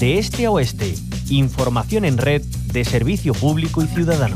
de este a oeste. Información en red de servicio público y ciudadano.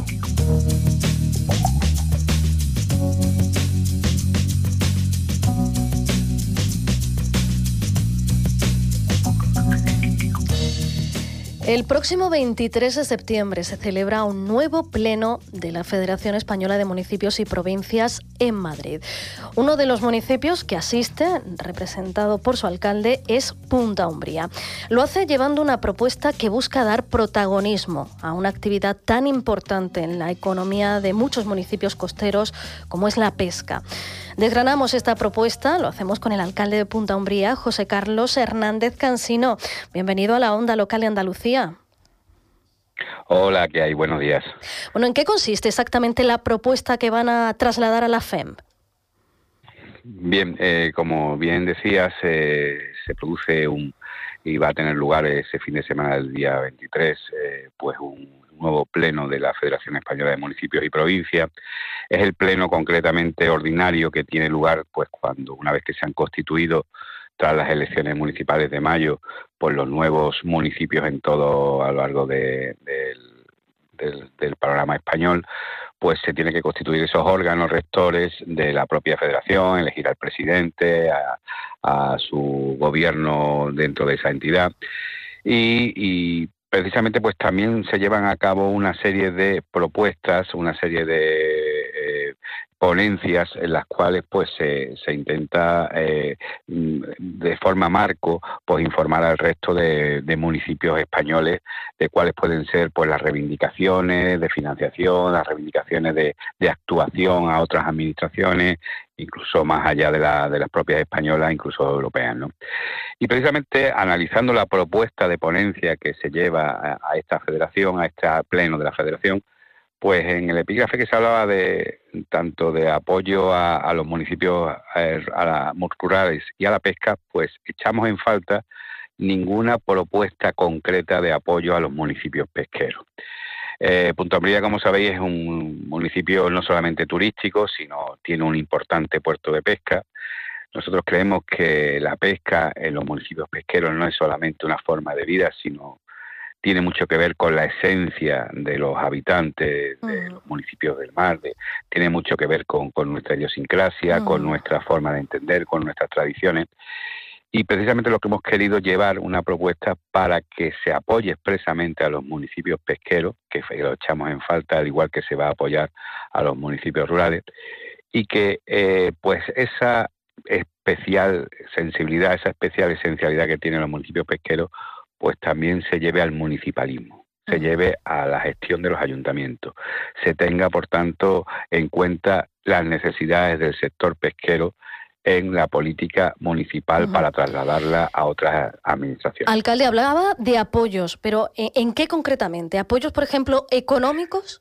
El próximo 23 de septiembre se celebra un nuevo pleno de la Federación Española de Municipios y Provincias en Madrid. Uno de los municipios que asiste, representado por su alcalde, es Punta Umbría. Lo hace llevando una propuesta que busca dar protagonismo a una actividad tan importante en la economía de muchos municipios costeros como es la pesca. Desgranamos esta propuesta, lo hacemos con el alcalde de Punta Umbría, José Carlos Hernández Cansino. Bienvenido a la Onda Local de Andalucía. Hola, ¿qué hay? Buenos días. Bueno, ¿en qué consiste exactamente la propuesta que van a trasladar a la FEMP? Bien, como bien decías, se produce y va a tener lugar ese fin de semana del día 23, pues un nuevo pleno de la Federación Española de Municipios y Provincias. Es el pleno concretamente ordinario que tiene lugar pues cuando, una vez que se han constituido tras las elecciones municipales de mayo, pues los nuevos municipios en todo a lo largo del panorama español, pues se tiene que constituir esos órganos rectores de la propia federación, elegir al presidente, a su gobierno dentro de esa entidad y precisamente pues también se llevan a cabo una serie de propuestas, una serie de ponencias en las cuales pues se intenta de forma marco pues informar al resto de municipios españoles de cuáles pueden ser pues las reivindicaciones de financiación, las reivindicaciones de actuación a otras administraciones, incluso más allá de las propias españolas, incluso europeas, ¿no? Y precisamente analizando la propuesta de ponencia que se lleva a esta federación, a este pleno de la federación, pues en el epígrafe que se hablaba de tanto de apoyo a los municipios rurales y a la pesca, pues echamos en falta ninguna propuesta concreta de apoyo a los municipios pesqueros. Punta Umbría, como sabéis, es un municipio no solamente turístico, sino tiene un importante puerto de pesca. Nosotros creemos que la pesca en los municipios pesqueros no es solamente una forma de vida, sino tiene mucho que ver con la esencia de los habitantes de los municipios del mar, tiene mucho que ver con nuestra idiosincrasia, con nuestra forma de entender, con nuestras tradiciones. Y precisamente lo que hemos querido llevar una propuesta para que se apoye expresamente a los municipios pesqueros, que lo echamos en falta, al igual que se va a apoyar a los municipios rurales, y que pues esa especial sensibilidad, esa especial esencialidad que tienen los municipios pesqueros, pues también se lleve al municipalismo, se lleve a la gestión de los ayuntamientos, se tenga, por tanto, en cuenta las necesidades del sector pesquero en la política municipal para trasladarla a otras administraciones. Alcalde, hablaba de apoyos, pero ¿en qué concretamente? ¿Apoyos, por ejemplo, económicos?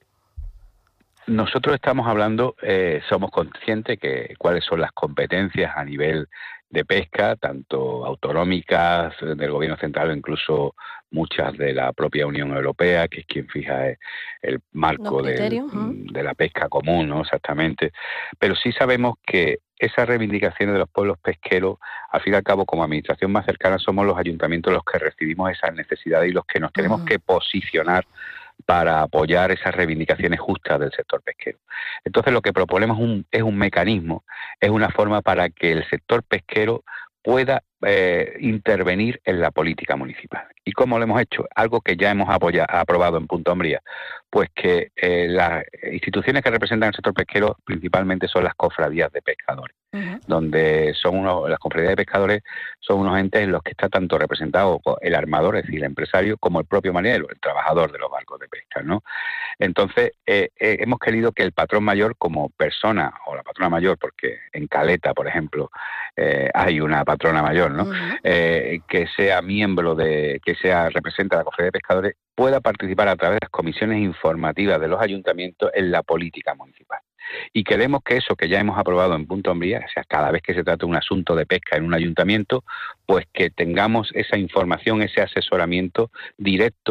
Nosotros estamos hablando, somos conscientes que cuáles son las competencias a nivel de pesca, tanto autonómicas del gobierno central o incluso muchas de la propia Unión Europea, que es quien fija el marco de la pesca común, ¿no? Exactamente. Pero sí sabemos que esas reivindicaciones de los pueblos pesqueros, al fin y al cabo, como administración más cercana, somos los ayuntamientos los que recibimos esas necesidades y los que nos tenemos que posicionar para apoyar esas reivindicaciones justas del sector pesquero. Entonces lo que proponemos es un mecanismo, es una forma para que el sector pesquero pueda intervenir en la política municipal. ¿Y cómo lo hemos hecho? Algo que ya hemos aprobado en Punta Umbría, pues que las instituciones que representan el sector pesquero principalmente son las cofradías de pescadores, donde las cofradías de pescadores son unos entes en los que está tanto representado el armador, es decir, el empresario, como el propio marinero, el trabajador de los barcos de pesca, ¿no? Entonces, hemos querido que el patrón mayor como persona, o la patrona mayor, porque en Caleta, por ejemplo, hay una patrona mayor, ¿no? Que sea miembro representa a la cofradía de pescadores, pueda participar a través de las comisiones informativas de los ayuntamientos en la política municipal. Y queremos que eso que ya hemos aprobado en Punta Umbría, o sea, cada vez que se trata de un asunto de pesca en un ayuntamiento, pues que tengamos esa información, ese asesoramiento directo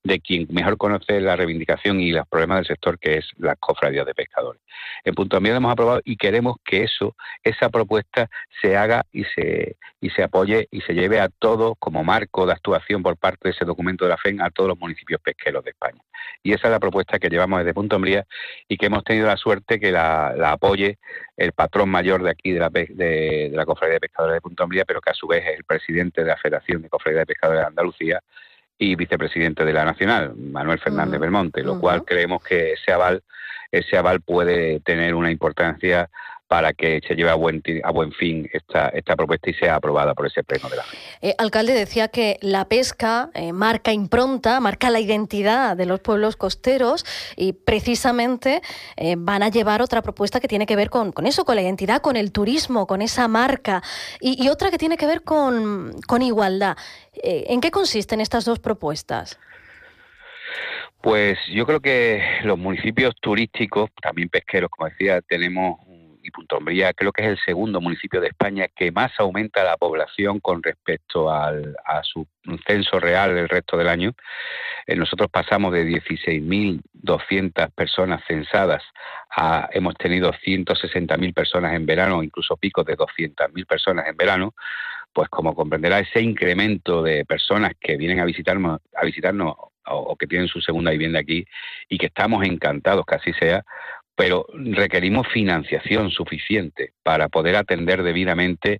de quien mejor conoce la reivindicación y los problemas del sector, que es las cofradías de pescadores. En Punta Umbría lo hemos aprobado y queremos que esa propuesta se haga y se apoye y se lleve a todos como marco de actuación por parte de ese documento de la FEM a todos los municipios pesqueros de España. Y esa es la propuesta que llevamos desde Punta Umbría y que hemos tenido la suerte que la apoye el patrón mayor de aquí de la Cofradía de Pescadores de Punta Umbría, pero que a su vez es el presidente de la Federación de Cofradías de Pescadores de Andalucía y vicepresidente de la Nacional, Manuel Fernández Belmonte, lo cual creemos que ese aval puede tener una importancia para que se lleve a buen fin esta propuesta y sea aprobada por ese pleno de la FEM. Alcalde, decía que la pesca marca impronta, marca la identidad de los pueblos costeros y precisamente van a llevar otra propuesta que tiene que ver con eso, con la identidad, con el turismo, con esa marca y otra que tiene que ver con igualdad. ¿En qué consisten estas dos propuestas? Pues yo creo que los municipios turísticos, también pesqueros, como decía, tenemos, y Punta Umbría creo que es el segundo municipio de España que más aumenta la población con respecto a su censo real el resto del año. Nosotros pasamos de 16.200 personas censadas hemos tenido 160.000 personas en verano, incluso picos de 200.000 personas en verano. Pues como comprenderá, ese incremento de personas que vienen a visitarnos o que tienen su segunda vivienda aquí y que estamos encantados que así sea, pero requerimos financiación suficiente para poder atender debidamente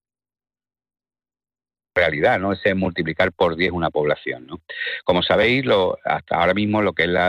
la realidad, ¿no? Ese multiplicar por 10 una población, ¿no? Como sabéis, hasta ahora mismo lo que es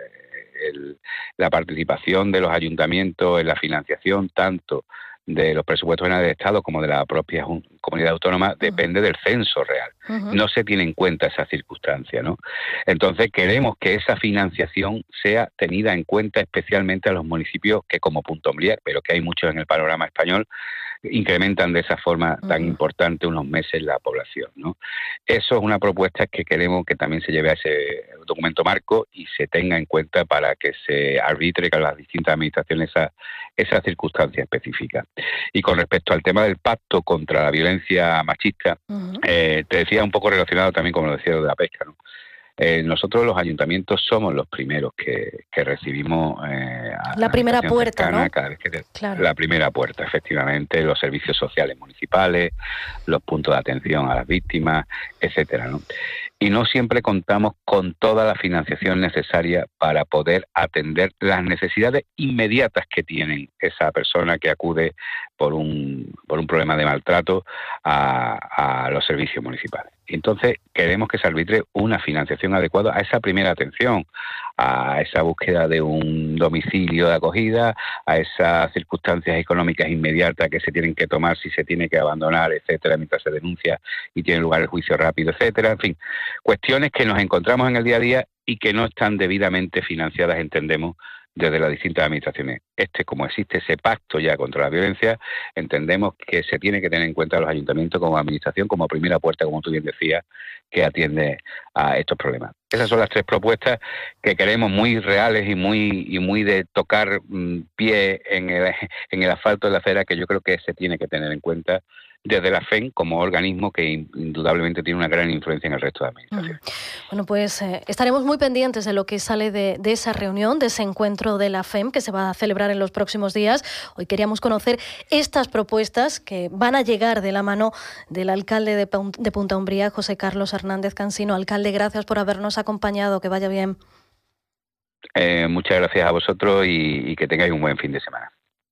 la participación de los ayuntamientos en la financiación, tanto de los presupuestos generales del Estado como de la propia comunidad autónoma, depende del censo real. No se tiene en cuenta esa circunstancia, ¿no? Entonces queremos que esa financiación sea tenida en cuenta especialmente a los municipios que, como Punta Umbría, pero que hay muchos en el panorama español, incrementan de esa forma tan importante unos meses la población, ¿no? Eso es una propuesta que queremos que también se lleve a ese documento marco y se tenga en cuenta para que se arbitre con las distintas administraciones esa circunstancia específica. Y con respecto al tema del pacto contra la violencia machista, te decía un poco relacionado también con lo decía de la pesca, ¿no? Nosotros los ayuntamientos somos los primeros que recibimos la primera puerta, cercana, ¿no? Cada vez que Claro. La primera puerta, efectivamente, los servicios sociales municipales, los puntos de atención a las víctimas, etcétera, ¿no? Y no siempre contamos con toda la financiación necesaria para poder atender las necesidades inmediatas que tienen esa persona que acude por un problema de maltrato a los servicios municipales. Entonces, queremos que se arbitre una financiación adecuada a esa primera atención, a esa búsqueda de un domicilio de acogida, a esas circunstancias económicas inmediatas que se tienen que tomar si se tiene que abandonar, etcétera, mientras se denuncia y tiene lugar el juicio rápido, etcétera. En fin, cuestiones que nos encontramos en el día a día y que no están debidamente financiadas, entendemos, desde las distintas administraciones. Como existe ese pacto ya contra la violencia, entendemos que se tiene que tener en cuenta a los ayuntamientos como administración, como primera puerta, como tú bien decías, que atiende a estos problemas. Esas son las tres propuestas que queremos muy reales y muy de tocar pie en el asfalto de la acera, que yo creo que se tiene que tener en cuenta desde la FEM como organismo que indudablemente tiene una gran influencia en el resto de la administración. Bueno, pues estaremos muy pendientes de lo que sale de esa reunión, de ese encuentro de la FEM que se va a celebrar en los próximos días. Hoy queríamos conocer estas propuestas que van a llegar de la mano del alcalde de Punta Umbría, José Carlos Hernández Cansino. Alcalde, gracias por habernos acompañado. Que vaya bien. Muchas gracias a vosotros y que tengáis un buen fin de semana.